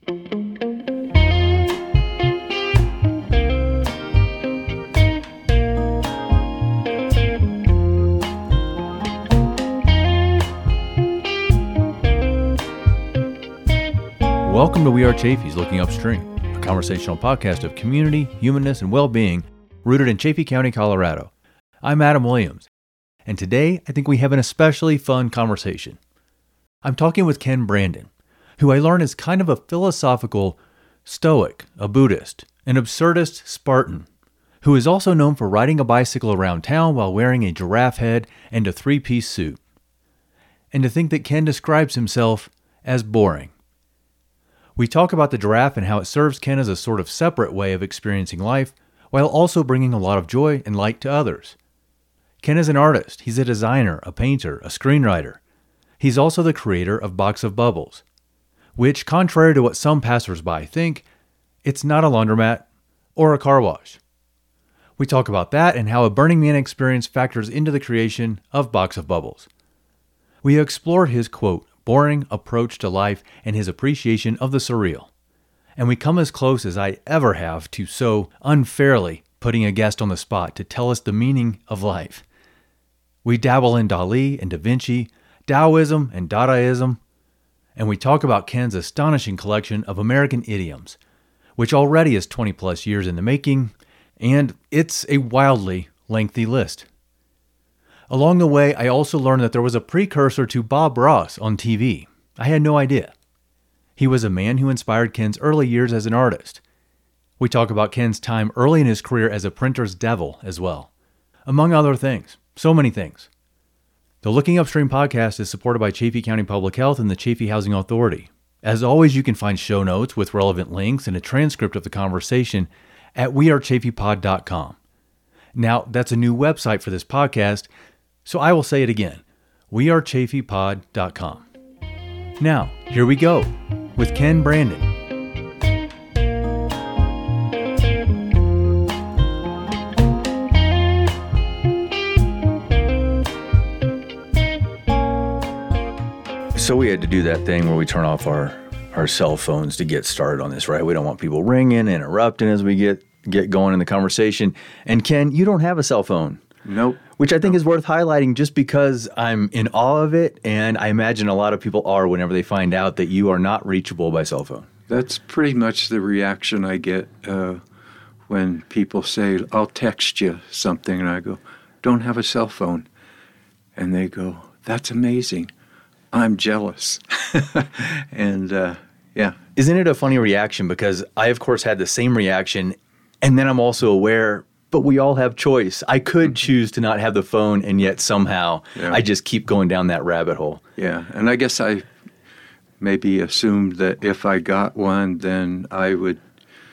Welcome to We Are Chaffee's Looking Upstream, a conversational podcast of community, humanness, and well-being rooted in Chaffee County, Colorado. I'm Adam Williams, and today I think we have an especially fun conversation. I'm talking with Ken Brandon, who I learned is kind of a philosophical stoic, a Buddhist, an absurdist Spartan, who is also known for riding a bicycle around town while wearing a giraffe head and a three-piece suit. And to think that Ken describes himself as boring. We talk about the giraffe and how it serves Ken as a sort of separate way of experiencing life, while also bringing a lot of joy and light to others. Ken is an artist. He's a designer, a painter, a screenwriter. He's also the creator of Box of Bubbles, which, contrary to what some passersby think, it's not a laundromat or a car wash. We talk about that and how a Burning Man experience factors into the creation of Box of Bubbles. We explored his, quote, boring approach to life and his appreciation of the surreal. And we come as close as I ever have to so unfairly putting a guest on the spot to tell us the meaning of life. We dabble in Dali and Da Vinci, Taoism and Dadaism, and we talk about Ken's astonishing collection of American idioms, which already is 20 plus years in the making, and it's a wildly lengthy list. Along the way, I also learned that there was a precursor to Bob Ross on TV. I had no idea. He was a man who inspired Ken's early years as an artist. We talk about Ken's time early in his career as a printer's devil as well. Among other things. So many things. The Looking Upstream podcast is supported by Chaffee County Public Health and the Chaffee Housing Authority. As always, you can find show notes with relevant links and a transcript of the conversation at wearechaffeepod.com. Now, that's a new website for this podcast, so I will say it again, wearechaffeepod.com. Now, here we go with Ken Brandon. So we had to do that thing where we turn off our cell phones to get started on this, right? We don't want people ringing, interrupting as we get going in the conversation. And Ken, you don't have a cell phone. Nope. Which I think is worth highlighting just because I'm in awe of it, and I imagine a lot of people are whenever they find out that you are not reachable by cell phone. That's pretty much the reaction I get when people say, I'll text you something, and I go, don't have a cell phone. And they go, that's amazing. I'm jealous. And yeah. Isn't it a funny reaction? Because I, of course, had the same reaction, and then I'm also aware, but we all have choice. I could choose to not have the phone, and yet somehow I just keep going down that rabbit hole. Yeah, and I guess I maybe assumed that if I got one, then I would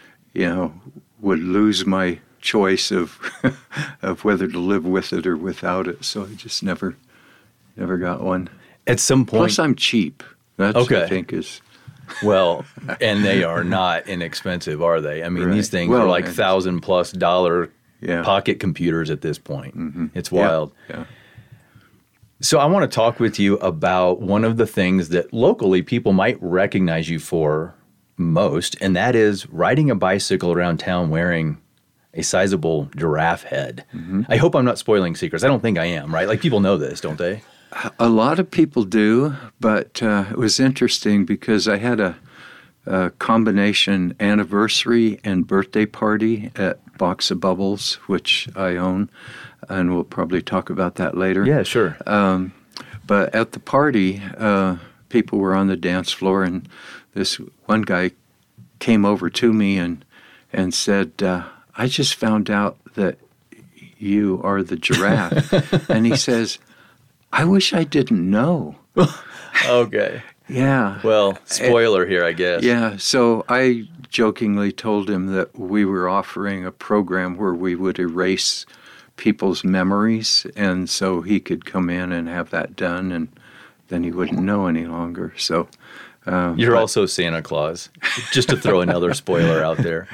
lose my choice of of whether to live with it or without it. So I just never got one. At some point, plus I'm cheap. That's what I think is. Well, and they are not inexpensive, are they? I mean, these things are like $1,000+ pocket computers at this point. Mm-hmm. It's wild. Yeah. So I want to talk with you about one of the things that locally people might recognize you for most, and that is riding a bicycle around town wearing a sizable giraffe head. Mm-hmm. I hope I'm not spoiling secrets. I don't think I am, right? Like, people know this, don't they? A lot of people do, but it was interesting because I had a combination anniversary and birthday party at Box of Bubbles, which I own, and we'll probably talk about that later. Yeah, sure. But at the party, people were on the dance floor, and this one guy came over to me and said, I just found out that you are the giraffe. And he says, I wish I didn't know. Okay. Yeah. Well, spoiler here, I guess. Yeah. So I jokingly told him that we were offering a program where we would erase people's memories, and so he could come in and have that done, and then he wouldn't know any longer. So you're also Santa Claus, just to throw another spoiler out there.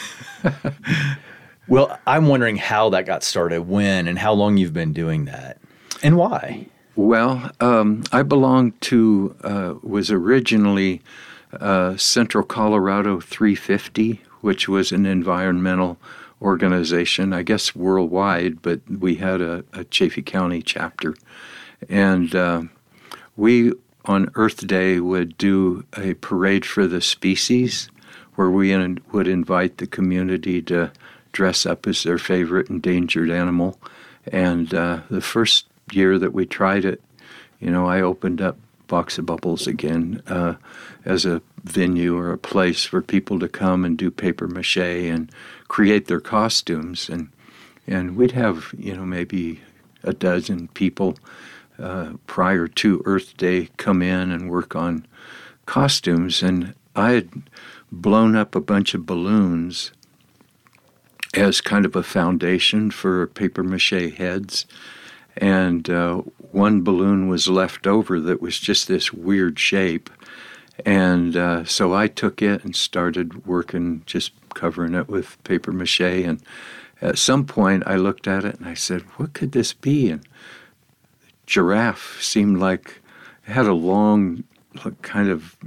Well, I'm wondering how that got started, when, and how long you've been doing that, and why. Well, I was originally Central Colorado 350, which was an environmental organization, I guess worldwide, but we had a Chaffee County chapter. And we, on Earth Day, would do a parade for the species where we would invite the community to dress up as their favorite endangered animal. And the first year that we tried it, I opened up Box of Bubbles again as a venue or a place for people to come and do paper mache and create their costumes. And we'd have, maybe a dozen people prior to Earth Day come in and work on costumes. And I had blown up a bunch of balloons as kind of a foundation for paper mache heads. And one balloon was left over that was just this weird shape. And so I took it and started working, just covering it with paper mache. And at some point I looked at it and I said, what could this be? And the giraffe seemed like it had a long kind of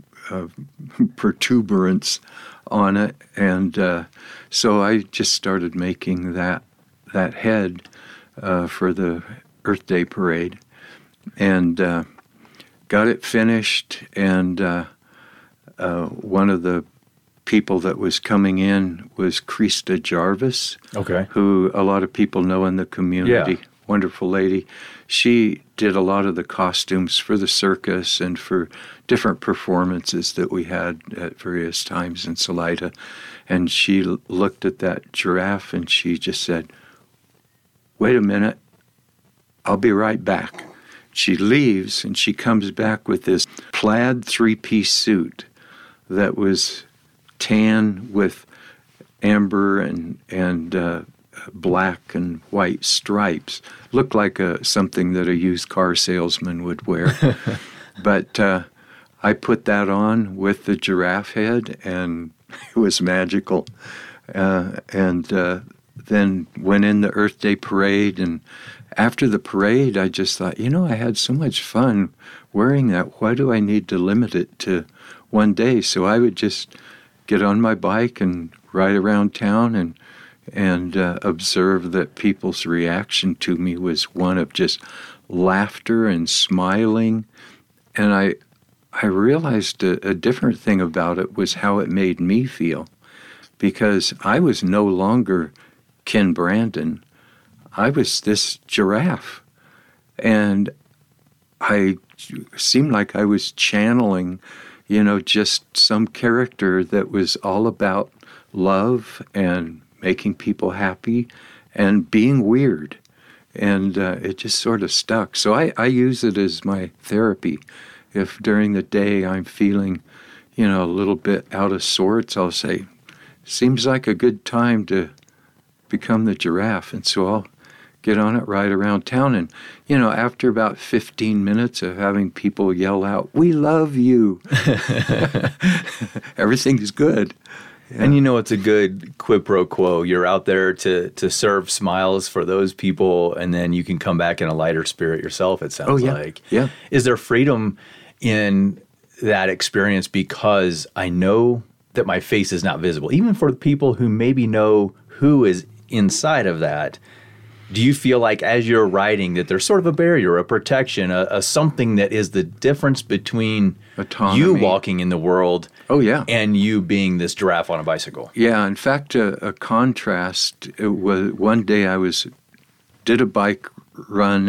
protuberance on it. And so I just started making that head for the Earth Day parade, and got it finished. And one of the people that was coming in was Krista Jarvis, who a lot of people know in the community. Yeah. Wonderful lady. She did a lot of the costumes for the circus and for different performances that we had at various times in Salida. And she looked at that giraffe and she just said, wait a minute, I'll be right back. She leaves and she comes back with this plaid 3-piece suit that was tan with amber and black and white stripes. Looked like something that a used car salesman would wear. But I put that on with the giraffe head, and it was magical. And then went in the Earth Day parade, and after the parade, I just thought, I had so much fun wearing that. Why do I need to limit it to one day? So I would just get on my bike and ride around town and observe that people's reaction to me was one of just laughter and smiling. And I realized a different thing about it was how it made me feel, because I was no longer Ken Brandon. I was this giraffe. And I seemed like I was channeling, just some character that was all about love and making people happy and being weird. And it just sort of stuck. So I use it as my therapy. If during the day I'm feeling, a little bit out of sorts, I'll say, seems like a good time to become the giraffe. And so I'll get on it, ride around town. And, after about 15 minutes of having people yell out, we love you, everything's good. Yeah. And it's a good quid pro quo. You're out there to serve smiles for those people, and then you can come back in a lighter spirit yourself, it sounds like. Yeah. Is there freedom in that experience because I know that my face is not visible? Even for the people who maybe know who is inside of that, do you feel like as you're writing that there's sort of a barrier, a protection, a something that is the difference between autonomy, you walking in the world and you being this giraffe on a bicycle? Yeah, in fact, a contrast. It was one day I did a bike run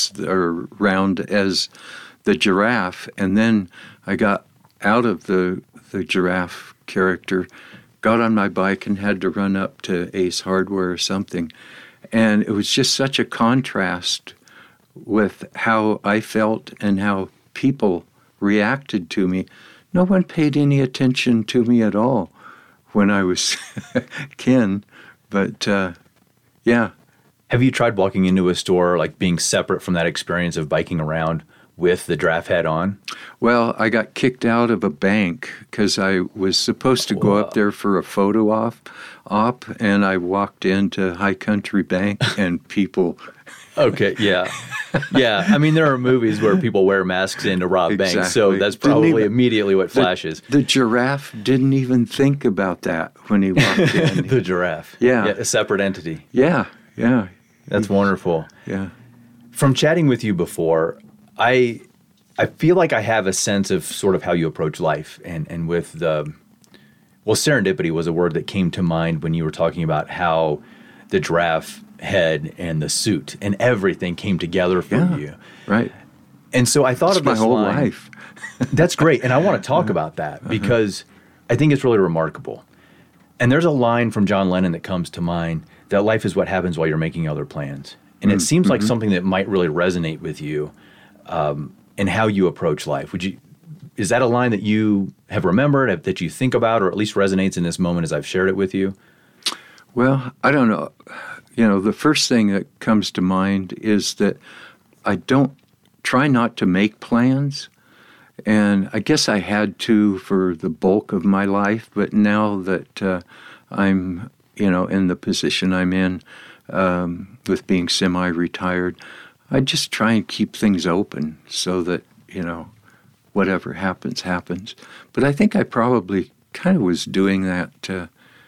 round as the giraffe, and then I got out of the giraffe character, got on my bike and had to run up to Ace Hardware or something. And it was just such a contrast with how I felt and how people reacted to me. No one paid any attention to me at all when I was Ken. But, yeah. Have you tried walking into a store, like being separate from that experience of biking around with the giraffe head on? Well, I got kicked out of a bank because I was supposed to go up there for a photo op, and I walked into High Country Bank, and people Okay, yeah. Yeah, I mean, there are movies where people wear masks in to rob banks, so that's probably immediately what flashes. The giraffe didn't even think about that when he walked in. The giraffe. Yeah. A separate entity. Yeah. That's wonderful. Yeah. From chatting with you before, I feel like I have a sense of sort of how you approach life, and with serendipity was a word that came to mind when you were talking about how the giraffe head and the suit and everything came together for you. Right. And so I thought of my this whole line. life. That's great. And I want to talk about that because I think it's really remarkable. And there's a line from John Lennon that comes to mind, that life is what happens while you're making other plans. And it seems like something that might really resonate with you in how you approach life. Is that a line that you have remembered, that you think about, or at least resonates in this moment as I've shared it with you? Well, I don't know. The first thing that comes to mind is that I don't try not to make plans. And I guess I had to for the bulk of my life. But now that I'm, in the position I'm in with being semi-retired, I just try and keep things open so that, whatever happens, happens. But I think I probably kind of was doing that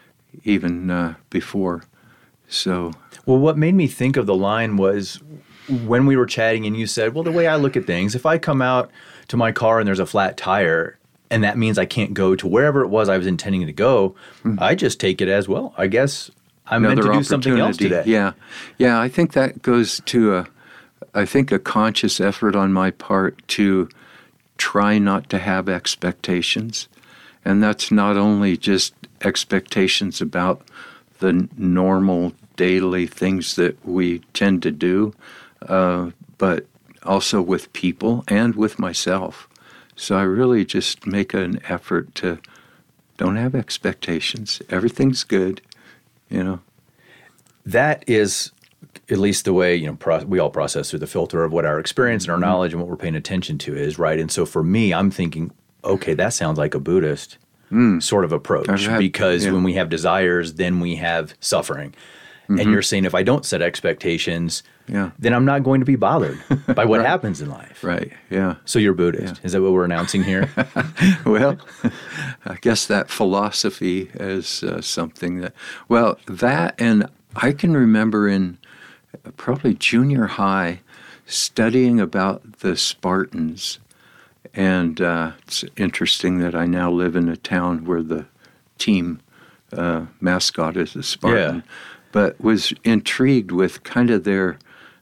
even before. So, well, what made me think of the line was when we were chatting and you said, well, the way I look at things, if I come out to my car and there's a flat tire and that means I can't go to wherever it was I was intending to go, I just take it as, well, I guess I'm meant to do something else today. Yeah. I think that goes to a conscious effort on my part to try not to have expectations. And that's not only just expectations about the normal daily things that we tend to do, but also with people and with myself. So I really just make an effort to don't have expectations. Everything's good, That is at least the way, we all process through the filter of what our experience and our knowledge and what we're paying attention to is, right? And so for me, I'm thinking, okay, that sounds like a Buddhist sort of approach, because when we have desires, then we have suffering. And you're saying if I don't set expectations, then I'm not going to be bothered by what happens in life. Right, yeah. So you're Buddhist. Is that what we're announcing here? Well, I guess that philosophy is something that and I can remember in probably junior high studying about the Spartans. And it's interesting that I now live in a town where the team mascot is a Spartan, but was intrigued with kind of their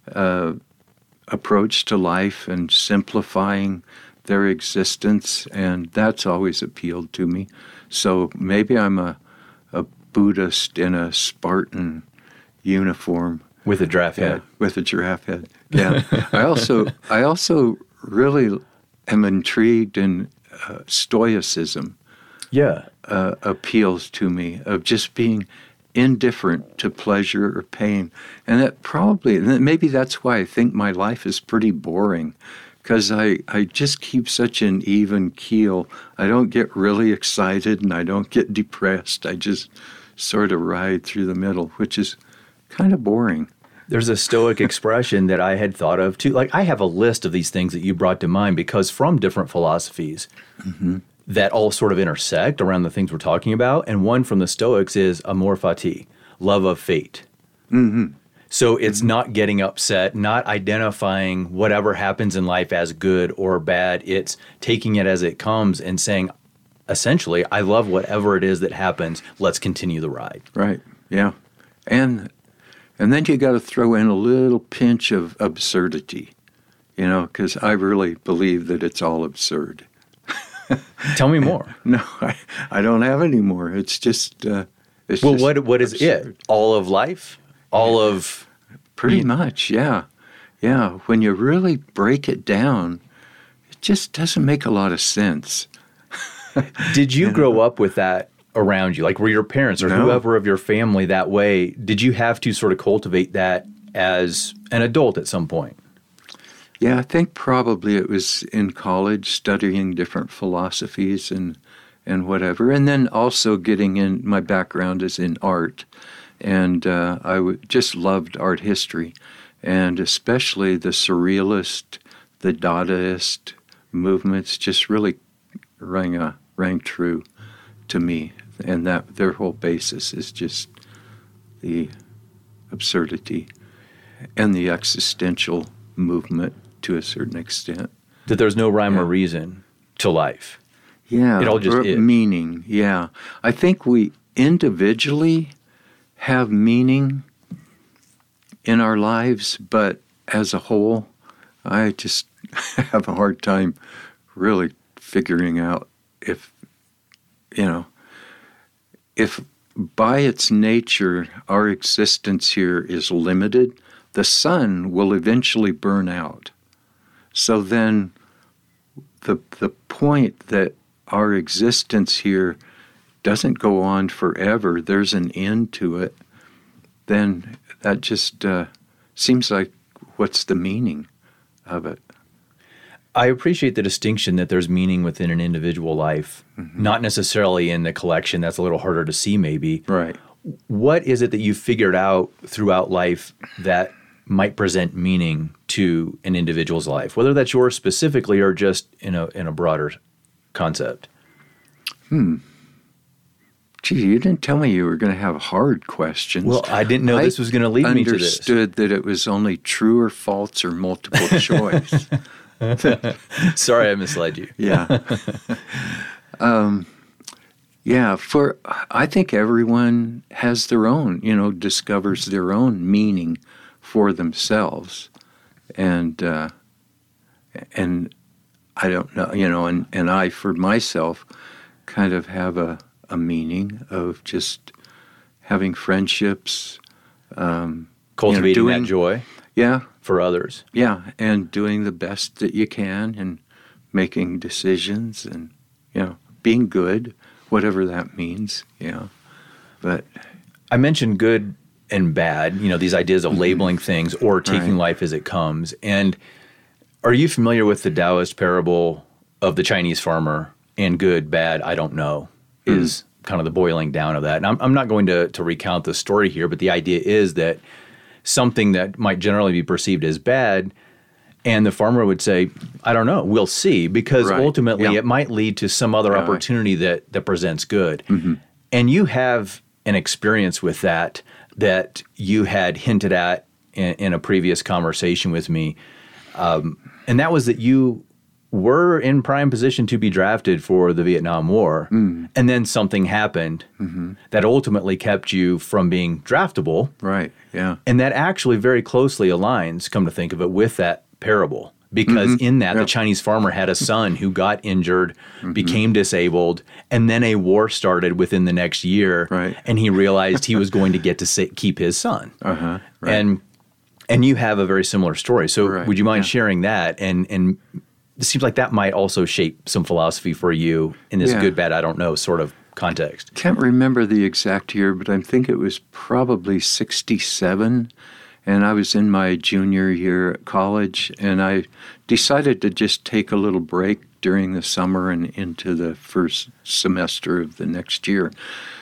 approach to life and simplifying their existence, and that's always appealed to me. So maybe I'm a Buddhist in a Spartan uniform. With a giraffe head. With a giraffe head, yeah. I also really am intrigued in stoicism. Appeals to me, of just being indifferent to pleasure or pain. And maybe that's why I think my life is pretty boring, because I just keep such an even keel. I don't get really excited and I don't get depressed. I just sort of ride through the middle, which is kind of boring. There's a Stoic expression that I had thought of too. Like, I have a list of these things that you brought to mind because from different philosophies that all sort of intersect around the things we're talking about. And one from the Stoics is amor fati, love of fate. So it's not getting upset, not identifying whatever happens in life as good or bad. It's taking it as it comes and saying, essentially, I love whatever it is that happens. Let's continue the ride. Right. Yeah. And then you got to throw in a little pinch of absurdity, because I really believe that it's all absurd. Tell me more. No, I don't have any more. It's just it's well, just what is absurd. it? All of life? All of pretty much, yeah. When you really break it down, it just doesn't make a lot of sense. Did you grow up with that around you? Like, were your parents or whoever of your family that way? Did you have to sort of cultivate that as an adult at some point? Yeah, I think probably it was in college, studying different philosophies and whatever. And then also getting in, my background is in art. And I just loved art history. and especially the Surrealist, the Dadaist movements just really rang true to me, and that their whole basis is just the absurdity and the existential movement to a certain extent. That there's no rhyme or reason to life. Yeah, it all just is. Meaning. Yeah, I think we individually have meaning in our lives, but as a whole, I just have a hard time really figuring out if by its nature our existence here is limited, the sun will eventually burn out. So then the point that our existence here doesn't go on forever, there's an end to it, then that just seems like what's the meaning of it? I appreciate the distinction that there's meaning within an individual life, not necessarily in the collection. That's a little harder to see maybe. Right. What is it that you figured out throughout life that might present meaning to an individual's life, whether that's yours specifically or just in a broader concept? Gee, you didn't tell me you were going to have hard questions. Well, I didn't know this was going to lead me to this. I understood that it was only true or false or multiple choice. Sorry, I misled you. Yeah. I think everyone has their own, discovers their own meaning for themselves. And I don't know, and I, for myself, kind of have a meaning of just having friendships. Cultivating that joy. Yeah. For others. Yeah, and doing the best that you can and making decisions and, being good, whatever that means, But I mentioned good and bad, these ideas of labeling things or taking life as it comes. And are you familiar with the Taoist parable of the Chinese farmer and good, bad, I don't know, is kind of the boiling down of that. And I'm not going to recount the story here, but the idea is that something that might generally be perceived as bad, and the farmer would say, I don't know, we'll see, because ultimately it might lead to some other opportunity that presents good. And you have an experience with that you had hinted at in a previous conversation with me, and that was that you were in prime position to be drafted for the Vietnam War, and then something happened that ultimately kept you from being draftable. Right, yeah. And that actually very closely aligns, come to think of it, with that parable. Because in that, the Chinese farmer had a son who got injured, became disabled, and then a war started within the next year, and he realized he was going to get to keep his son. And you have a very similar story. So would you mind sharing that? And it seems like that might also shape some philosophy for you in this good, bad, I don't know sort of context. Can't remember the exact year, but I think it was probably 67, and I was in my junior year at college, and I decided to just take a little break during the summer and into the first semester of the next year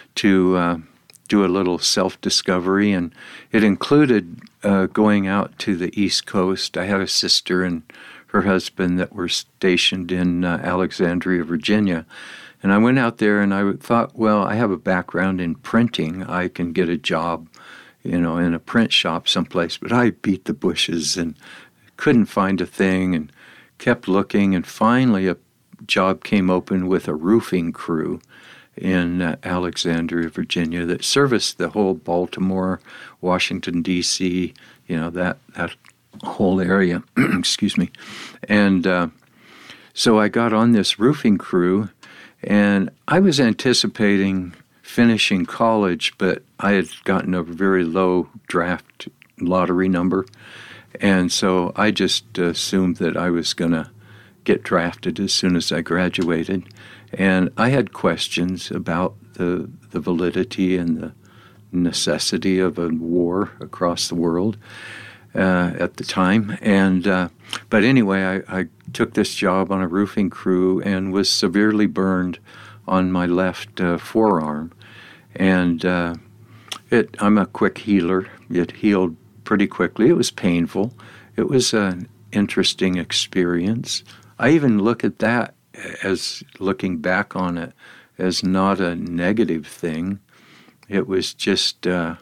to do a little self-discovery, and it included going out to the East Coast. I had a sister and her husband that were stationed in Alexandria, Virginia. And I went out there and I thought, well, I have a background in printing. I can get a job, in a print shop someplace. But I beat the bushes and couldn't find a thing and kept looking. And finally a job came open with a roofing crew in Alexandria, Virginia that serviced the whole Baltimore, Washington, D.C., that whole area, excuse me. And so I got on this roofing crew, and I was anticipating finishing college, but I had gotten a very low draft lottery number, and so I just assumed that I was going to get drafted as soon as I graduated. And I had questions about the validity and the necessity of a war across the world at the time. And but anyway, I took this job on a roofing crew and was severely burned on my left forearm. And I'm a quick healer. It healed pretty quickly. It was painful. It was an interesting experience. I even look at that as, looking back on it, as not a negative thing. It was just kind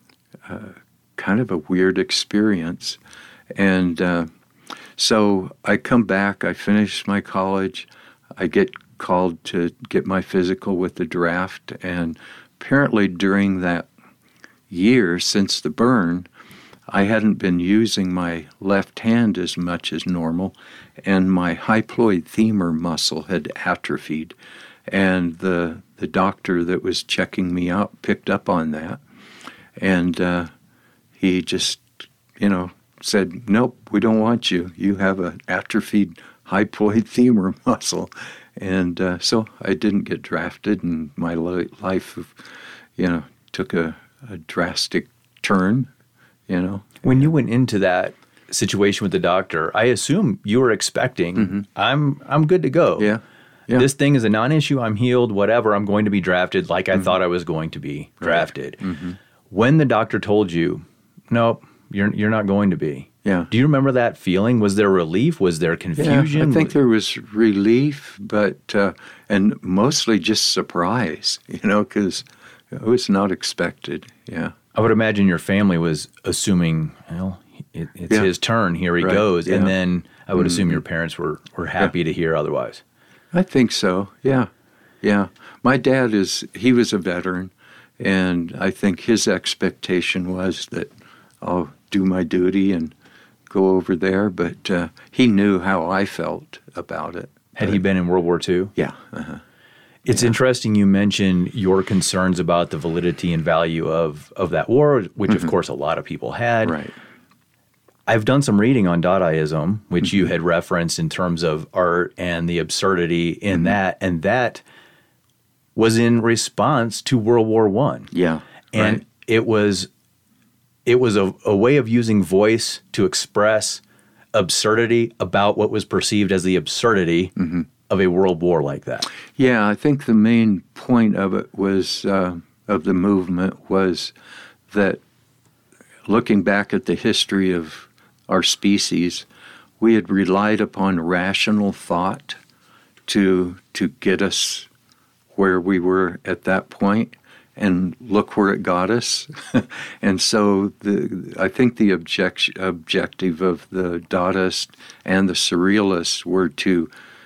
of a weird experience. And so I come back, I finish my college, I get called to get my physical with the draft, and apparently during that year since the burn, I hadn't been using my left hand as much as normal, and my hyploid femur muscle had atrophied. And the doctor that was checking me out picked up on that, and he just, said, "Nope, we don't want you. You have an atrophied hyploid femur muscle." And so I didn't get drafted, and my life, took a drastic turn, When you went into that situation with the doctor, I assume you were expecting, I'm good to go. Yeah. This thing is a non-issue. I'm healed, whatever. I'm going to be drafted like I thought I was going to be drafted. Right. Mm-hmm. When the doctor told you, nope, you're not going to be. Yeah. Do you remember that feeling? Was there relief? Was there confusion? Yeah, I think there was relief, but and mostly just surprise, because it was not expected. Yeah. I would imagine your family was assuming, well, it's his turn. Here he goes. Yeah. And then I would assume your parents were happy to hear otherwise. I think so. Yeah. Yeah. My dad he was a veteran, and I think his expectation was that I'll do my duty and go over there, but he knew how I felt about it. Had he been in World War II? Yeah. It's interesting you mentioned your concerns about the validity and value of that war, which of course a lot of people had. Right. I've done some reading on Dadaism, which you had referenced in terms of art and the absurdity in that, and that was in response to World War I. Yeah. And it was a way of using voice to express absurdity about what was perceived as the absurdity of a world war like that. Yeah, I think the main point of it was, of the movement, was that looking back at the history of our species, we had relied upon rational thought to get us where we were at that point, and look where it got us. And so I think the objective of the Dadaists and the Surrealists were to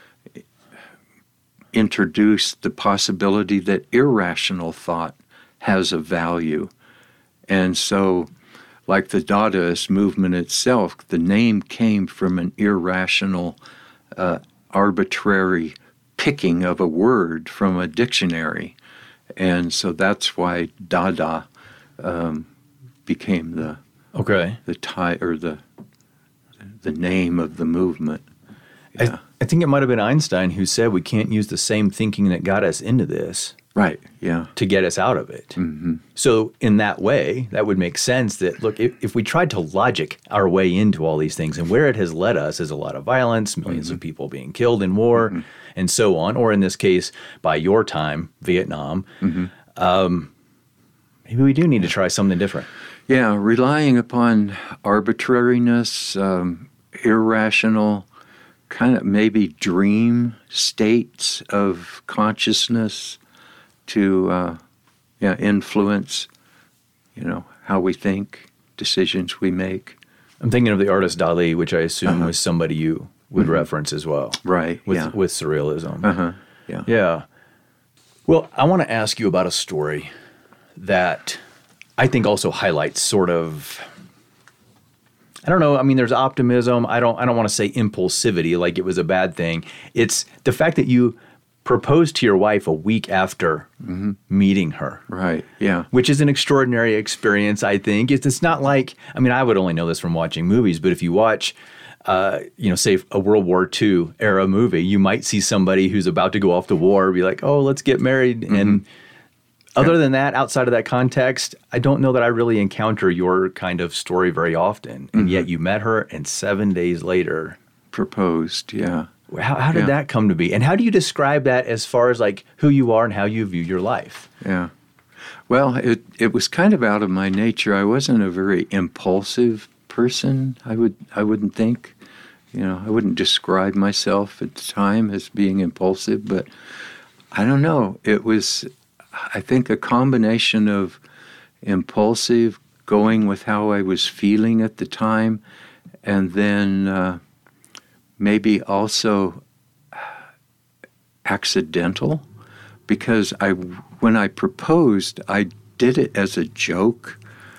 introduce the possibility that irrational thought has a value. And so, like the Dadaist movement itself, the name came from an irrational, arbitrary picking of a word from a dictionary. And so that's why Dada became the name of the movement. Yeah. I think it might have been Einstein who said we can't use the same thinking that got us into this to get us out of it. Mm-hmm. So in that way, that would make sense that, look, if we tried to logic our way into all these things, and where it has led us is a lot of violence, millions of people being killed in war, and so on, or in this case, by your time, Vietnam, maybe we do need to try something different. Yeah, relying upon arbitrariness, irrational, kind of maybe dream states of consciousness to influence, how we think, decisions we make. I'm thinking of the artist Dali, which I assume was somebody you would reference as well. Right, with Surrealism. Yeah. Yeah. Well, I want to ask you about a story that I think also highlights sort of, I don't know, I mean, there's optimism. I don't want to say impulsivity like it was a bad thing. It's the fact that you proposed to your wife a week after meeting her. Right, yeah. Which is an extraordinary experience, I think. It's not like, I mean, I would only know this from watching movies, but if you watch, say a World War II era movie, you might see somebody who's about to go off to war be like, oh, let's get married. And other than that, outside of that context, I don't know that I really encounter your kind of story very often. And yet you met her, and 7 days later proposed, yeah. How did that come to be? And how do you describe that as far as like who you are and how you view your life? Yeah. Well, it was kind of out of my nature. I wasn't a very impulsive person, I wouldn't think. I wouldn't describe myself at the time as being impulsive, but I don't know. It was, I think, a combination of impulsive, going with how I was feeling at the time, and then maybe also accidental, because when I proposed, I did it as a joke,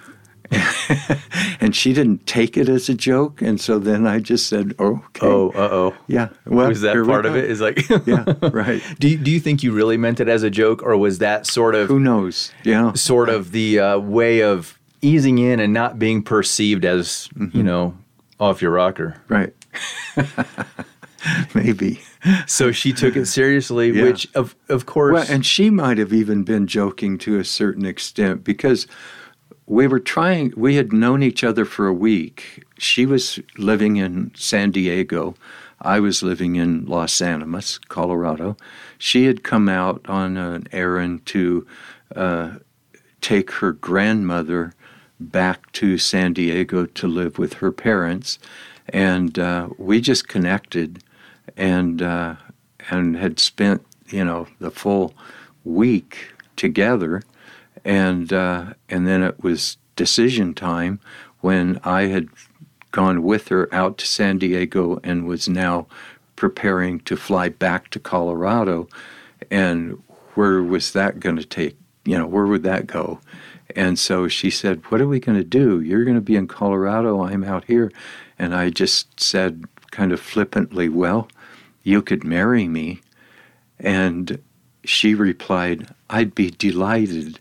and she didn't take it as a joke, and so then I just said, "Okay." Oh, uh-oh. Yeah. Well, was that part of it? Is like, yeah, right. Do you think you really meant it as a joke, or was that sort of who knows? Sort of the way of easing in and not being perceived as off your rocker? Right. Maybe. So she took it seriously, yeah. Which of course. Well, and she might have even been joking to a certain extent, because we had known each other for a week. She was living in San Diego. I was living in Los Animas, Colorado. She had come out on an errand to take her grandmother back to San Diego to live with her parents. And we just connected and had spent, the full week together. And then it was decision time when I had gone with her out to San Diego and was now preparing to fly back to Colorado. And where was that going to take? Where would that go? And so she said, "What are we going to do? You're going to be in Colorado. I'm out here." And I just said kind of flippantly, "Well, you could marry me." And she replied, "I'd be delighted."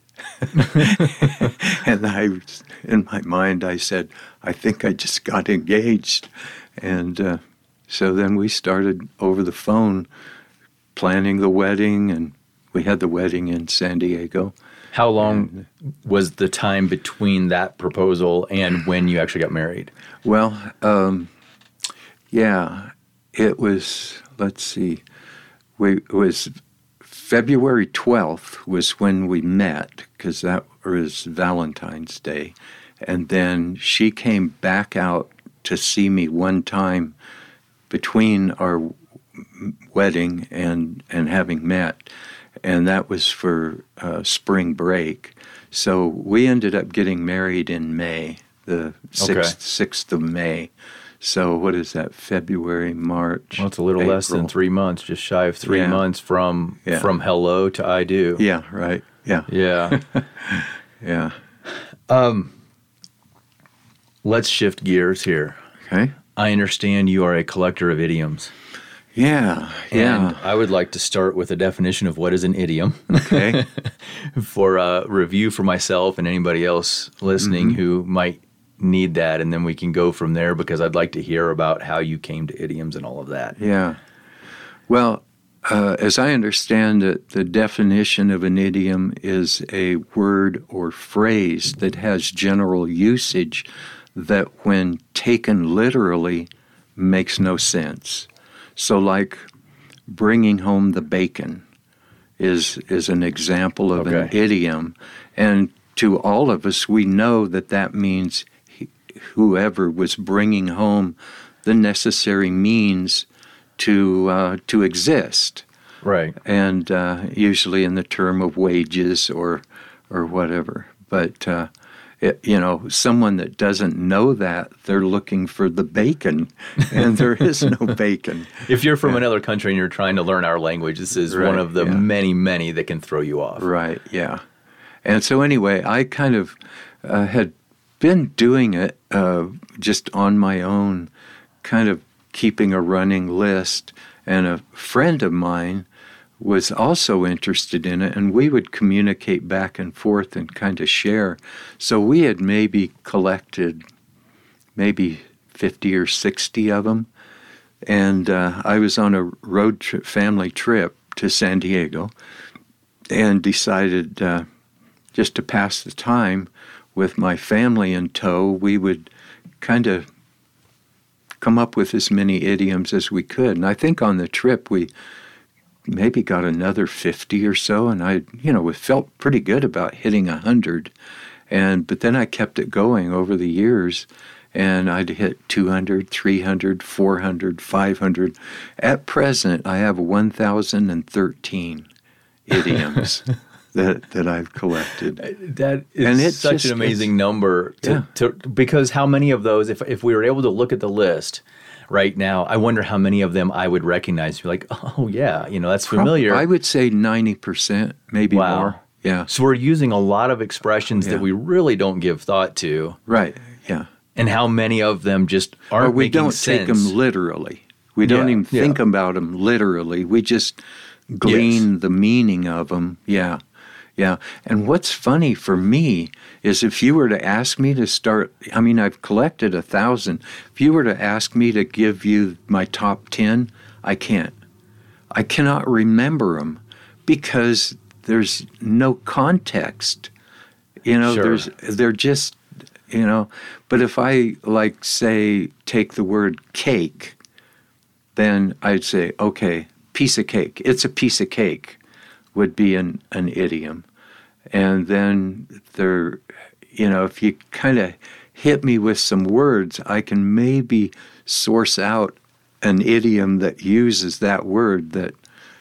And in my mind, I said, "I think I just got engaged." And so then we started over the phone planning the wedding, and we had the wedding in San Diego. How long was the time between that proposal and when you actually got married? Well, it was, let's see, it was February 12th was when we met, because that was Valentine's Day. And then she came back out to see me one time between our wedding and having met. And that was for spring break. So we ended up getting married in May, the 6th of May. So what is that, February, March, Well, it's a little April. less than 3 months, just shy of 3 months from hello to I do. Yeah, right. Yeah. Yeah. Yeah. Let's shift gears here. Okay. I understand you are a collector of idioms. Yeah, yeah. And I would like to start with a definition of what is an idiom. Okay. For a review for myself and anybody else listening who might need that, and then we can go from there, because I'd like to hear about how you came to idioms and all of that. Yeah. Well, as I understand it, the definition of an idiom is a word or phrase that has general usage that, when taken literally, makes no sense. So like bringing home the bacon is an example of an idiom. And to all of us, we know that means whoever was bringing home the necessary means to exist. Right. And usually in the term of wages or whatever. But someone that doesn't know that, they're looking for the bacon, and there is no bacon. If you're from another country and you're trying to learn our language, this is one of the many, many that can throw you off. Right, yeah. And so anyway, I kind of had been doing it just on my own, kind of keeping a running list, and a friend of mine was also interested in it, and we would communicate back and forth and kind of share. So we had maybe collected 50 or 60 of them, and I was on a road trip, family trip to San Diego, and decided just to pass the time with my family in tow, we would kind of come up with as many idioms as we could. And I think on the trip we maybe got another 50 or so, and I, felt pretty good about hitting 100. But then I kept it going over the years, and I'd hit 200, 300, 400, 500. At present, I have 1,013 idioms that I've collected. That is and it's such an amazing number. Because how many of those, if we were able to look at the list right now, I wonder how many of them I would recognize. Be like, oh yeah, that's familiar. I would say 90%, maybe more. Yeah. So we're using a lot of expressions that we really don't give thought to. Right. Yeah. And how many of them just aren't making sense. We don't take them literally. We don't even think about them literally. We just glean the meaning of them. Yeah. Yeah. And what's funny for me is if you were to ask me to start, I've collected 1,000. If you were to ask me to give you my top 10, I can't. I cannot remember them because there's no context. They're just, but if I say take the word cake, then I'd say, okay, piece of cake. It's a piece of cake would be an idiom. And then if you kind of hit me with some words, I can maybe source out an idiom that uses that word that,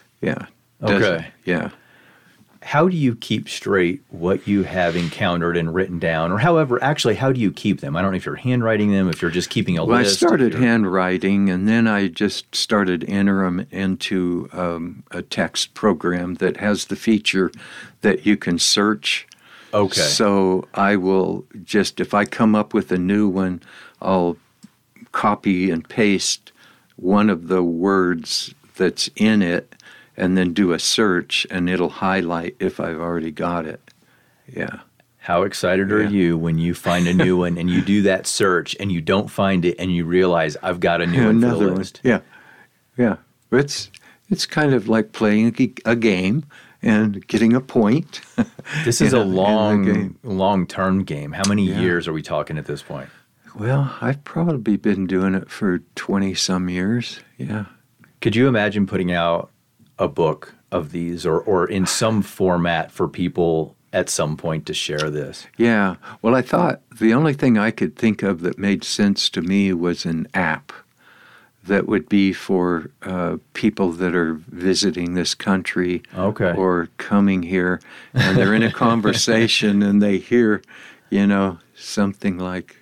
Okay. Yeah. How do you keep straight what you have encountered and written down? Or however, actually, how do you keep them? I don't know if you're handwriting them, if you're just keeping a list. Well, I started handwriting, and then I just started entering them into a text program that has the feature that you can search. Okay. So I will just, if I come up with a new one, I'll copy and paste one of the words that's in it, and then do a search, and it'll highlight if I've already got it. Yeah. How excited are you when you find a new one and you do that search and you don't find it and you realize I've got a new one for the list? Yeah. Yeah. It's kind of like playing a game and getting a point. This is a long-term game. How many years are we talking at this point? Well, I've probably been doing it for 20-some years. Yeah. Could you imagine putting out a book of these or in some format for people at some point to share this? Yeah. Well, I thought the only thing I could think of that made sense to me was an app that would be for people that are visiting this country or coming here, and they're in a conversation and they hear, something like,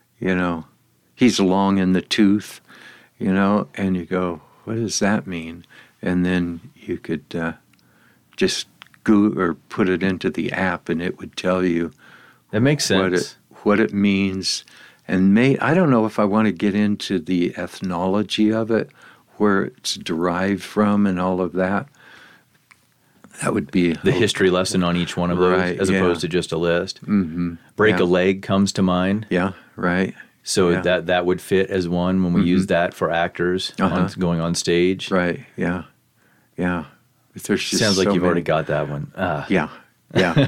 he's long in the tooth, and you go, what does that mean? And then you could just go or put it into the app, and it would tell you that makes sense what it means. And I don't know if I want to get into the ethnology of it, where it's derived from, and all of that. That would be the history lesson on each one of those, as opposed to just a list. Mm-hmm. Break a leg comes to mind. Yeah. Right. So that would fit as one when we use that for actors going on stage. Right, yeah. Yeah. Sounds like you've already got that one. Yeah, yeah.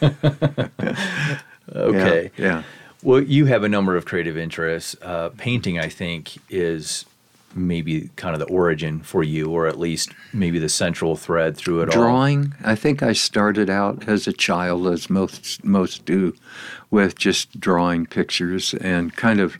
Okay. Yeah. Well, you have a number of creative interests. Painting, I think, is maybe kind of the origin for you, or at least maybe the central thread through it all. Drawing, I think I started out as a child, as most do, with just drawing pictures and kind of,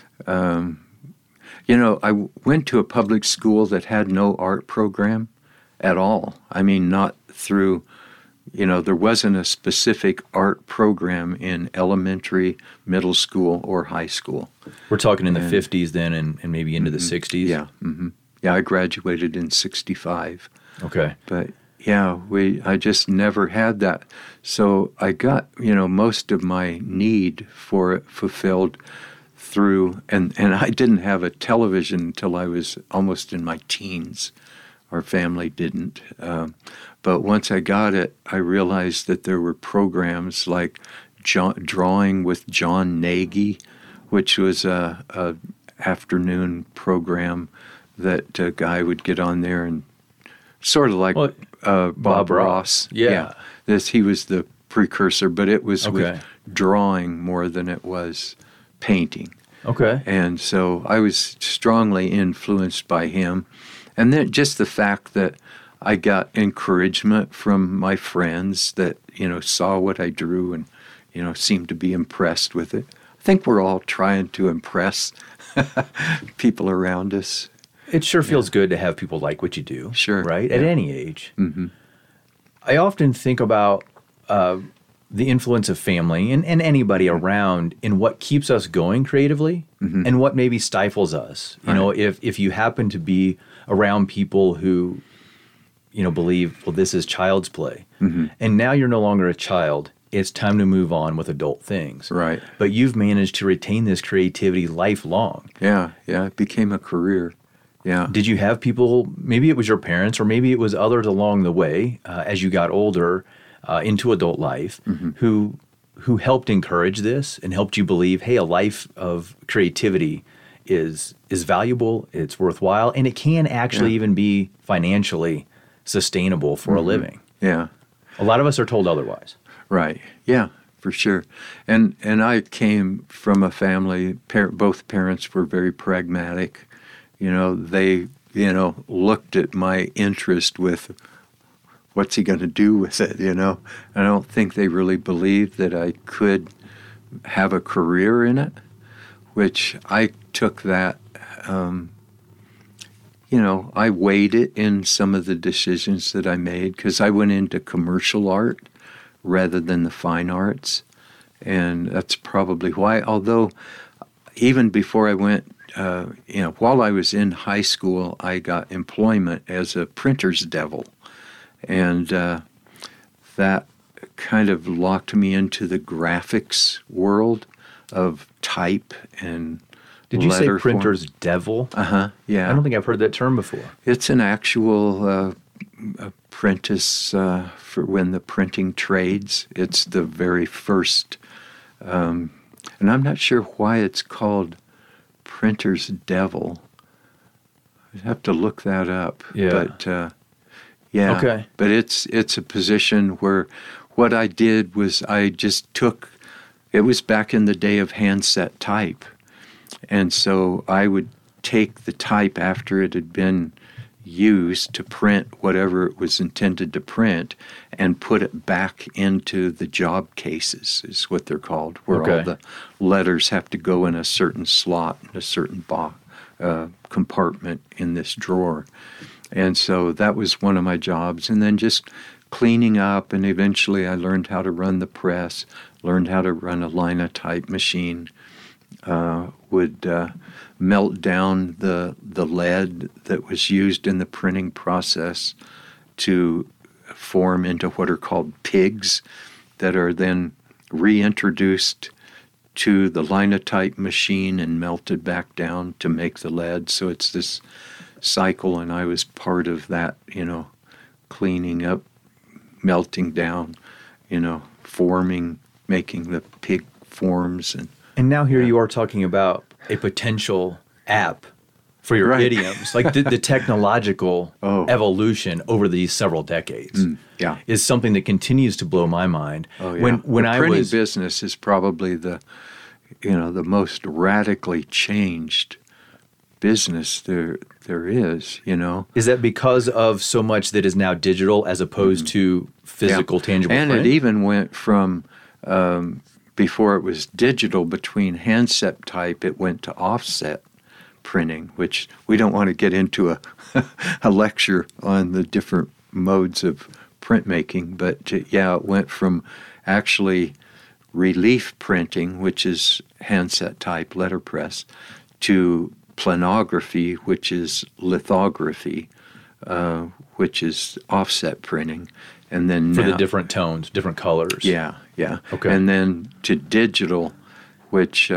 I went to a public school that had no art program at all. Not through, there wasn't a specific art program in elementary, middle school, or high school. We're talking in the 50s then and maybe into the 60s? Yeah. Mm-hmm. Yeah, I graduated in 65. Okay. But I just never had that. So I got, most of my need for it fulfilled through, and I didn't have a television until I was almost in my teens. Our family didn't. But once I got it, I realized that there were programs like Drawing with John Nagy, which was a afternoon program that a guy would get on there and sort of like Bob Ross. Yeah. He was the precursor, but it was with drawing more than it was painting. Okay. And so I was strongly influenced by him. And then just the fact that I got encouragement from my friends that, saw what I drew and, seemed to be impressed with it. I think we're all trying to impress people around us. It sure feels good to have people like what you do. Sure. Right? Yeah. At any age. Mm-hmm. I often think about the influence of family and anybody around in what keeps us going creatively and what maybe stifles us. You know, if you happen to be around people who, believe, well, this is child's play. And now you're no longer a child. It's time to move on with adult things. Right. But you've managed to retain this creativity lifelong. Yeah. It became a career. Yeah. Did you have people, maybe it was your parents or maybe it was others along the way as you got older into adult life who helped encourage this and helped you believe, hey, a life of creativity is valuable, it's worthwhile, and it can actually even be financially sustainable for a living. Yeah. A lot of us are told otherwise. Right. Yeah, for sure. And I came from a family, both parents were very pragmatic. They, looked at my interest with what's he going to do with it, I don't think they really believed that I could have a career in it, which I took that, I weighed it in some of the decisions that I made because I went into commercial art rather than the fine arts. And that's probably why, although even before I went, while I was in high school, I got employment as a printer's devil. And that kind of locked me into the graphics world of type and Did you say letter printer's devil? Yeah. I don't think I've heard that term before. It's an actual apprentice for when the printing trades. It's the very first, and I'm not sure why it's called printer's devil. I'd have to look that up. Yeah. But yeah. Okay. But it's a position where what I did was I just took. It was back in the day of handset type, and so I would take the type after it had been used to print whatever it was intended to print and put it back into the job cases, is what they're called, where all the letters have to go in a certain slot, in a certain compartment in this drawer. And so that was one of my jobs. And then just cleaning up, and eventually I learned how to run the press, learned how to run a Linotype machine, would melt down the lead that was used in the printing process to form into what are called pigs that are then reintroduced to the Linotype machine and melted back down to make the lead. So it's this cycle, and I was part of that, cleaning up, melting down, forming, making the pig forms. And now here you are talking about a potential app for your idioms. Like the technological evolution over these several decades is something that continues to blow my mind. Oh, yeah. When the printing business is probably the most radically changed business there is, Is that because of so much that is now digital as opposed to physical, tangible and print? It even went from, before it was digital, between handset type, it went to offset printing, which we don't want to get into a lecture on the different modes of printmaking, but it went from actually relief printing, which is handset type letterpress, to planography, which is lithography, which is offset printing, and then for the different tones, different colors. Yeah. Okay. And then to digital, which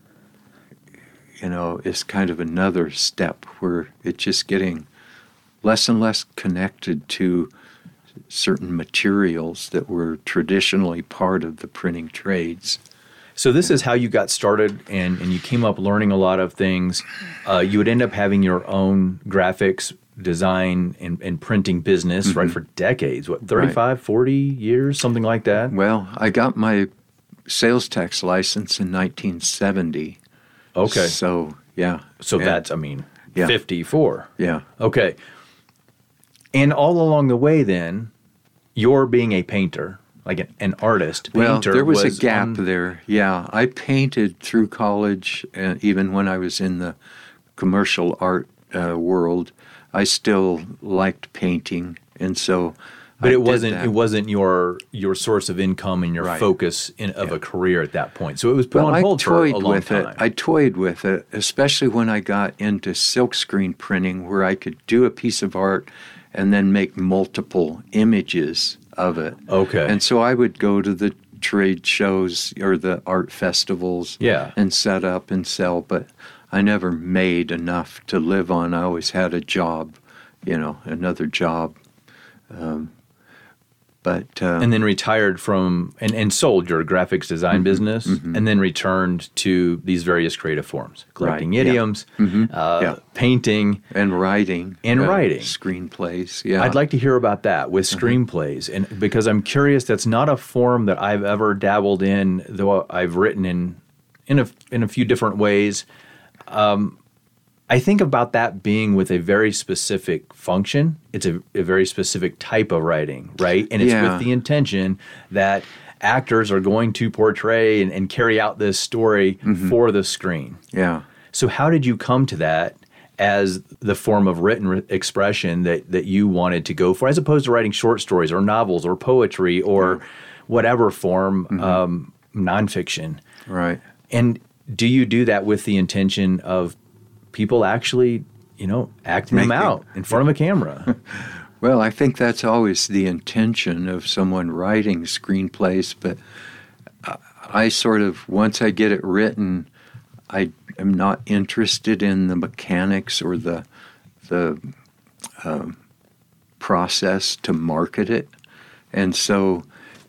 is kind of another step where it's just getting less and less connected to certain materials that were traditionally part of the printing trades. So this is how you got started, and you came up learning a lot of things. You would end up having your own graphics, design, and printing business, right, for decades. What, 35, 40 years, something like that? Well, I got my sales tax license in 1970. Okay. So, yeah. So that's, 54. Yeah. Okay. And all along the way then, you're being a painter, like an artist. Well, Painter there was a gap there. Yeah, I painted through college, and even when I was in the commercial art world, I still liked painting, and so. But it wasn't your source of income and your Right. focus of a career at that point. So it was put on hold for a long time. I toyed with it, especially when I got into silkscreen printing, where I could do a piece of art and then make multiple images of it. Okay. And so I would go to the trade shows or the art festivals and set up and sell, but I never made enough to live on. I always had a job, another job. And then retired from and sold your graphics design business, and then returned to these various creative forms, collecting idioms, painting, and writing, screenplays. Yeah, I'd like to hear about that with screenplays, and because I'm curious, that's not a form that I've ever dabbled in, though I've written in a few different ways. I think about that being with a very specific function. It's a very specific type of writing, right? And it's with the intention that actors are going to portray and carry out this story for the screen. Yeah. So how did you come to that as the form of written expression that you wanted to go for, as opposed to writing short stories or novels or poetry or whatever form, nonfiction? Right. And do you do that with the intention of people actually, acting them out in front of a camera? Well, I think that's always the intention of someone writing screenplays, but I sort of, once I get it written, I am not interested in the mechanics or the process to market it. And so,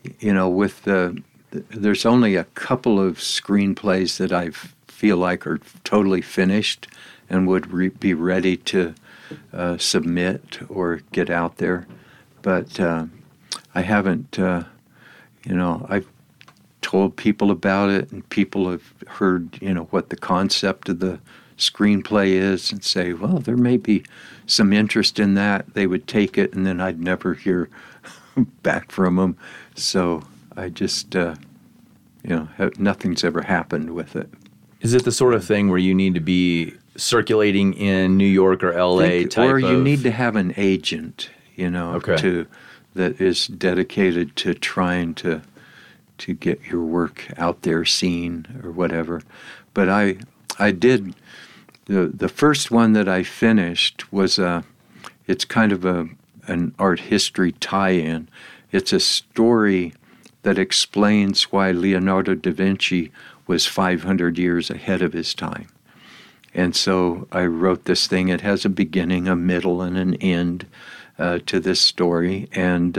there's only a couple of screenplays that I feel like are totally finished and would be ready to submit or get out there. But I haven't, I've told people about it, and people have heard, what the concept of the screenplay is, and say, well, there may be some interest in that. They would take it, and then I'd never hear back from them. So I just, nothing's ever happened with it. Is it the sort of thing where you need to be circulating in New York or LA or you need to have an agent, Okay. that is dedicated to trying to get your work out there, seen or whatever. But I did the first one that I finished was it's kind of an art history tie-in. It's a story that explains why Leonardo da Vinci was 500 years ahead of his time. And so I wrote this thing. It has a beginning, a middle, and an end to this story. And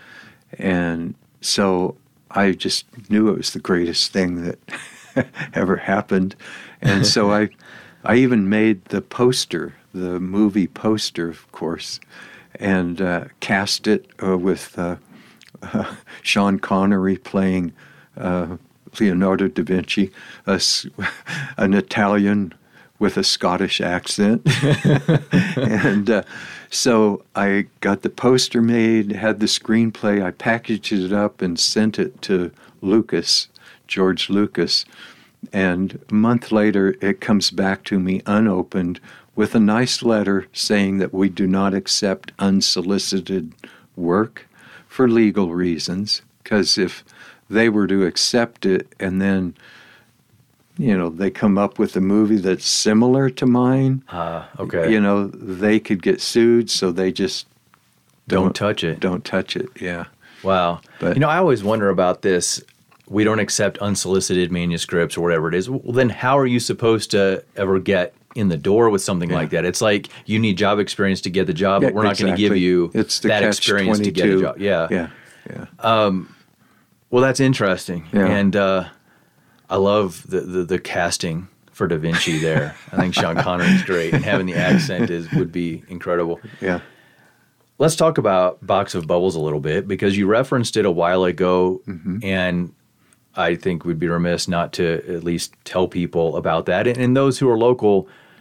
so I just knew it was the greatest thing that ever happened. And so I even made the poster, the movie poster, of course, and cast it with Sean Connery playing Leonardo da Vinci, an Italian with a Scottish accent. And so I got the poster made, had the screenplay, I packaged it up and sent it to George Lucas. And a month later, it comes back to me unopened with a nice letter saying that we do not accept unsolicited work for legal reasons, because if they were to accept it and then they come up with a movie that's similar to mine, okay. They could get sued, so they just don't touch it. Don't touch it, yeah. Wow. But I always wonder about this. We don't accept unsolicited manuscripts or whatever it is. Well, then how are you supposed to ever get in the door with something like that? It's like you need job experience to get the job, but we're not going to give you that experience to get a job. Yeah. Well, that's interesting. Yeah. And I love the casting for Da Vinci there. I think Sean Connery is great, and having the accent would be incredible. Yeah. Let's talk about Box of Bubbles a little bit, because you referenced it a while ago, and I think we'd be remiss not to at least tell people about that. And those who are local,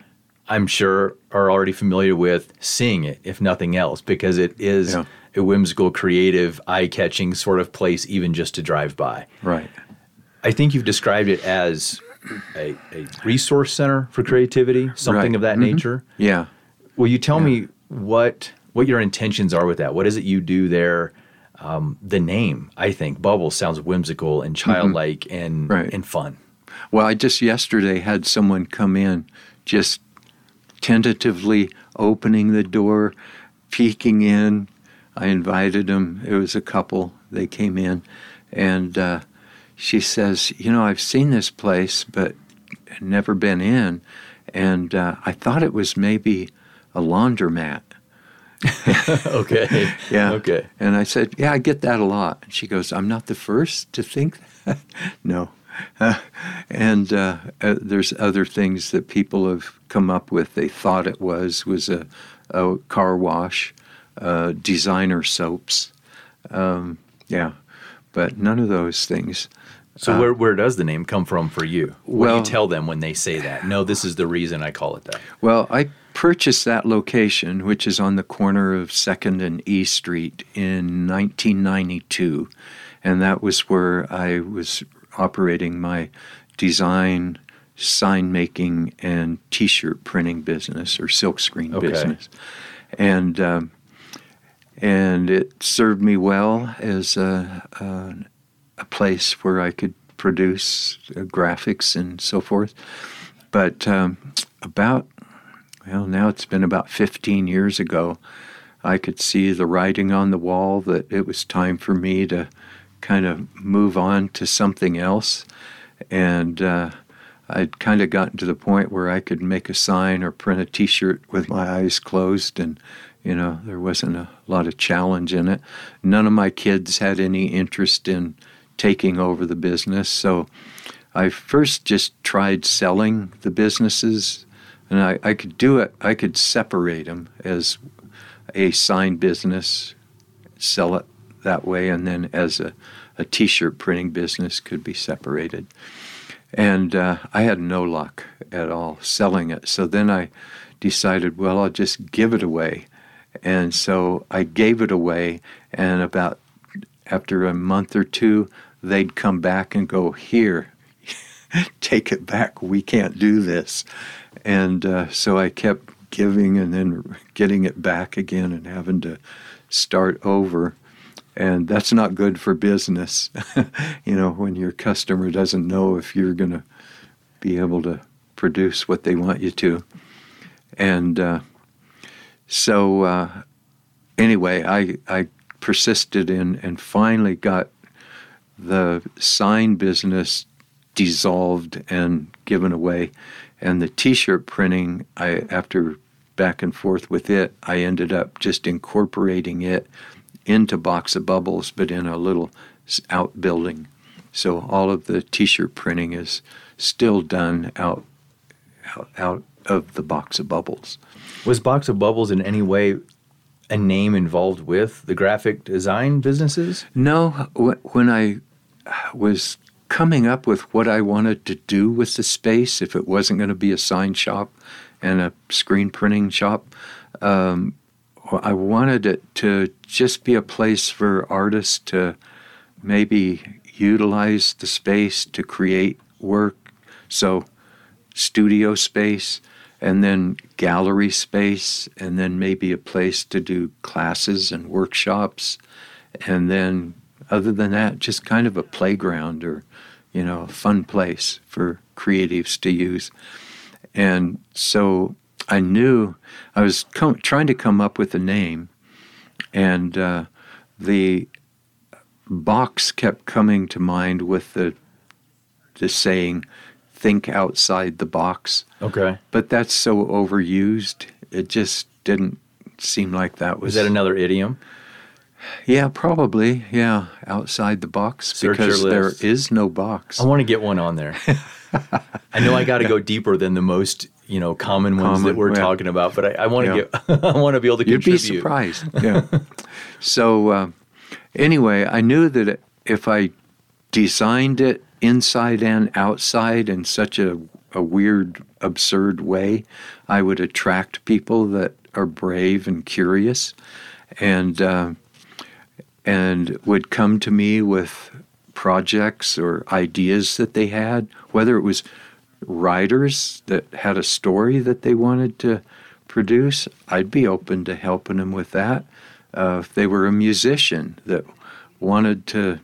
I'm sure, are already familiar with seeing it, if nothing else, because it is a whimsical, creative, eye-catching sort of place, even just to drive by. Right. I think you've described it as a resource center for creativity, something of that nature. Yeah. Will you tell me what your intentions are with that? What is it you do there? The name, I think, Bubbles, sounds whimsical and childlike and fun. Well, I just yesterday had someone come in, just tentatively opening the door, peeking in. I invited them. It was a couple. They came in, and she says, I've seen this place, but never been in, and I thought it was maybe a laundromat. Okay. Yeah. Okay. And I said, yeah, I get that a lot. And she goes, I'm not the first to think that. No. And there's other things that people have come up with. They thought it was a car wash, designer soaps. But none of those things. So where does the name come from for you? What do Well, you tell them when they say that? No, this is the reason I call it that. Well, I purchased that location, which is on the corner of 2nd and E Street, in 1992. And that was where I was operating my design, sign making, and T-shirt printing business, or silkscreen business. And it served me well as a place where I could produce graphics and so forth. But now it's been about 15 years ago, I could see the writing on the wall that it was time for me to kind of move on to something else. And I'd kind of gotten to the point where I could make a sign or print a T-shirt with my eyes closed, and there wasn't a lot of challenge in it. None of my kids had any interest in taking over the business, so I first just tried selling the businesses, and I could do it. I could separate them as a sign business, sell it that way, and then as a T-shirt printing business could be separated. And I had no luck at all selling it. So then I decided, well, I'll just give it away. And so I gave it away, and after a month or two, they'd come back and go, here, take it back. We can't do this. And so I kept giving and then getting it back again and having to start over. And that's not good for business, when your customer doesn't know if you're going to be able to produce what they want you to. And so anyway, I persisted and finally got the sign business dissolved and given away. And the T-shirt printing, after back and forth with it, I ended up just incorporating it into Box of Bubbles, but in a little outbuilding. So all of the T-shirt printing is still done out of the Box of Bubbles. Was Box of Bubbles in any way a name involved with the graphic design businesses? No. When I was coming up with what I wanted to do with the space, if it wasn't going to be a sign shop and a screen printing shop, I wanted it to just be a place for artists to maybe utilize the space to create work. So studio space, and then gallery space, and then maybe a place to do classes and workshops. And then other than that, just kind of a playground or, a fun place for creatives to use. And so I knew I was trying to come up with a name, and the box kept coming to mind with the saying, think outside the box. Okay. But that's so overused, it just didn't seem like that was... Is that another idiom? Yeah, probably. Yeah, outside the box. Search because your there list. is no box. I want to get one on there. I know I got to go deeper than the most, common ones that we're talking about, but I want to get. I want to be able to contribute. You'd be surprised. Yeah. So anyway, I knew that if I designed it inside and outside in such a a weird, absurd way. I would attract people that are brave and curious, and would come to me with projects or ideas that they had, whether it was writers that had a story that they wanted to produce. I'd be open to helping them with that. If they were a musician that wanted to,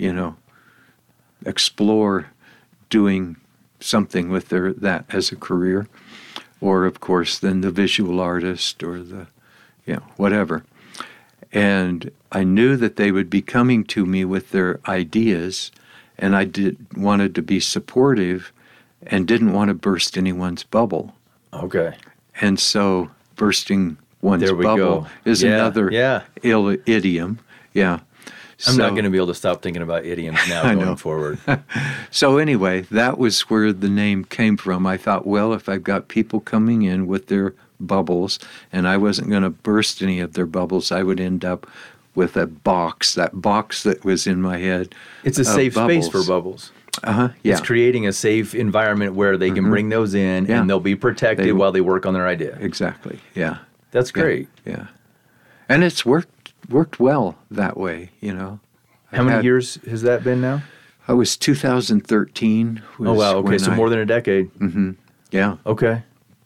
explore doing something with that as a career, or of course then the visual artist or the, whatever. And I knew that they would be coming to me with their ideas, and I wanted to be supportive and didn't want to burst anyone's bubble. Okay. And so bursting one's bubble is another idiom. Yeah. I'm not going to be able to stop thinking about idioms now going forward. So anyway, that was where the name came from. I thought, well, if I've got people coming in with their bubbles and I wasn't going to burst any of their bubbles, I would end up with that box that was in my head. It's a safe space for bubbles. Yeah. It's creating a safe environment where they can bring those in and they'll be protected while they work on their idea. Exactly. Yeah. That's great. Yeah. And it's worked well that way, How many years has that been now? I was 2013. Oh, wow. Okay, so more than a decade. Mm-hmm. Yeah. Okay.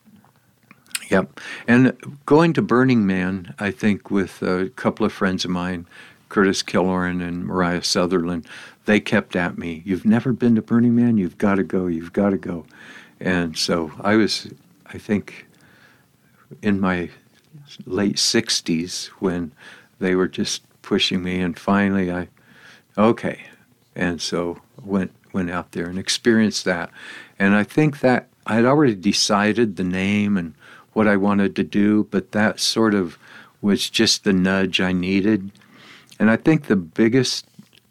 Yep. And going to Burning Man, I think with a couple of friends of mine, Curtis Killoran and Mariah Sutherland, they kept at me, "You've never been to Burning Man? You've got to go. You've got to go." And so I think, in my late 60s when they were just pushing me, and finally okay. And so went out there and experienced that. And I think that I'd already decided the name and what I wanted to do, but that sort of was just the nudge I needed. And I think the biggest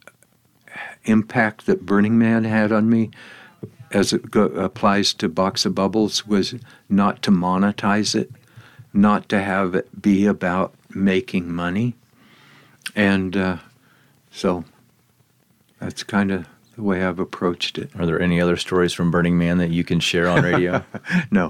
impact that Burning Man had on me, as it applies to Box of Bubbles, was not to monetize it, not to have it be about making money. And so that's kind of the way I've approached it. Are there any other stories from Burning Man that you can share on radio? No.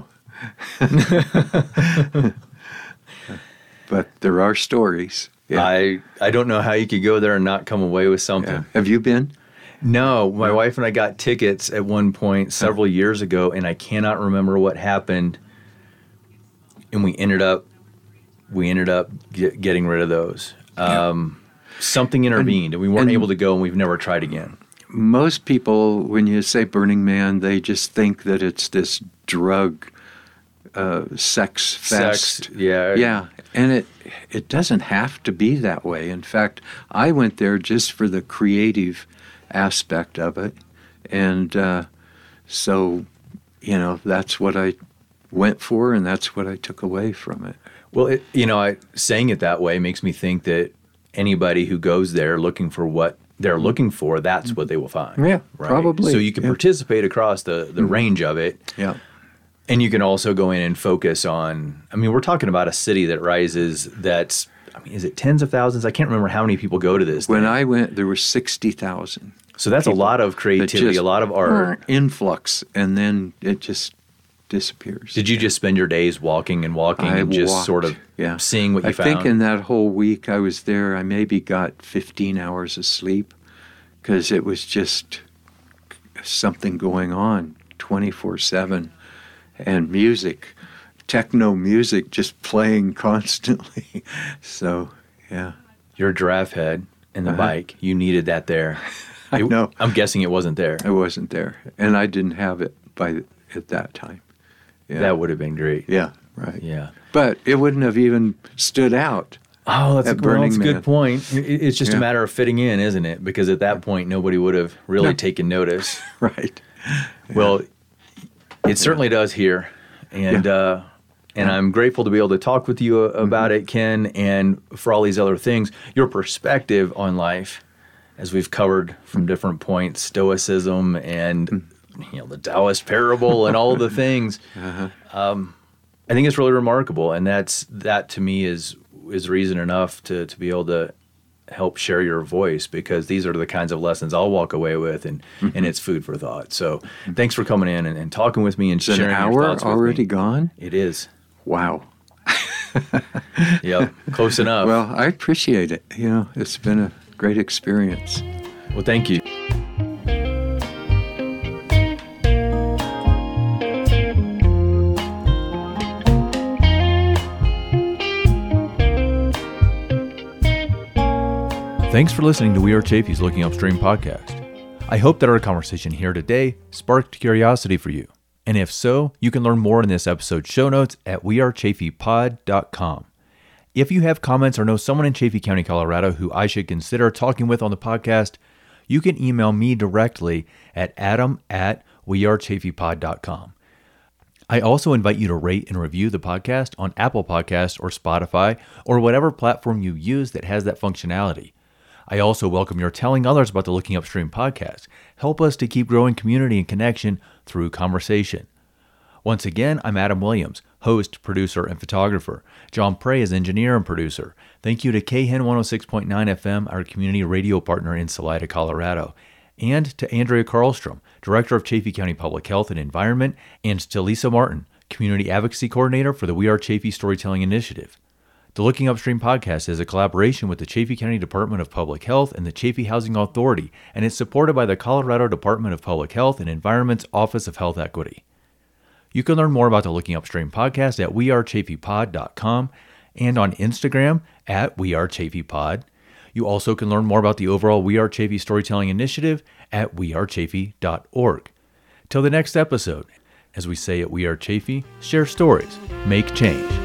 But there are stories. Yeah. I don't know how you could go there and not come away with something. Yeah. Have you been? No, my wife and I got tickets at one point several years ago, and I cannot remember what happened. And we ended up getting rid of those. Something intervened, and we weren't able to go, and we've never tried again. Most people, when you say Burning Man, they just think that it's this drug, sex fest. Yeah, and it doesn't have to be that way. In fact, I went there just for the creative aspect of it, and so that's what I went for, and that's what I took away from it. Well, saying it that way makes me think that anybody who goes there looking for what they're looking for, that's what they will find. Yeah, right? probably. So you can participate across the range of it. Yeah. And you can also go in and focus on, we're talking about a city that rises is it tens of thousands? I can't remember how many people go to this. When I went, there were 60,000. So that's a lot of creativity, a lot of art. Influx, and then it just disappears. Did you just spend your days walking and just walked, sort of seeing what you found? I think in that whole week I was there, I maybe got 15 hours of sleep because it was just something going on 24/7, and music, techno music just playing constantly. So, yeah. Your giraffe head and the bike, you needed that there. I know. I'm guessing it wasn't there. It wasn't there, and I didn't have it at that time. Yeah. That would have been great. Yeah, right. Yeah. But it wouldn't have even stood out. Oh, that's a good point. It's just a matter of fitting in, isn't it? Because at that point, nobody would have really taken notice. Right. Well, it certainly does here. And I'm grateful to be able to talk with you about it, Ken, and for all these other things. Your perspective on life, as we've covered from different points, Stoicism and the Taoist parable and all the things. I think it's really remarkable, and that to me is reason enough to be able to help share your voice, because these are the kinds of lessons I'll walk away with, and it's food for thought. So thanks for coming in and talking with me and sharing your thoughts with me. Is an hour already gone? It is. Wow. Yep, close enough. Well, I appreciate it. It's been a great experience. Well, thank you. Thanks for listening to We Are Chafee's Looking Upstream podcast. I hope that our conversation here today sparked curiosity for you. And if so, you can learn more in this episode's show notes at wearechafeepod.com. If you have comments or know someone in Chaffee County, Colorado who I should consider talking with on the podcast, you can email me directly at adam@wearechafeepod.com. I also invite you to rate and review the podcast on Apple Podcasts or Spotify or whatever platform you use that has that functionality. I also welcome your telling others about the Looking Upstream podcast. Help us to keep growing community and connection through conversation. Once again, I'm Adam Williams, host, producer, and photographer. John Prey is engineer and producer. Thank you to KHEN 106.9 FM, our community radio partner in Salida, Colorado. And to Andrea Karlstrom, Director of Chaffee County Public Health and Environment, and to Lisa Martin, Community Advocacy Coordinator for the We Are Chaffee Storytelling Initiative. The Looking Upstream podcast is a collaboration with the Chaffee County Department of Public Health and the Chaffee Housing Authority, and is supported by the Colorado Department of Public Health and Environment's Office of Health Equity. You can learn more about the Looking Upstream podcast at wearechafeepod.com and on Instagram at wearechafeepod. You also can learn more about the overall We Are Chaffee Storytelling Initiative at wearechaffee.org. Till the next episode, as we say at We Are Chaffee, share stories, make change.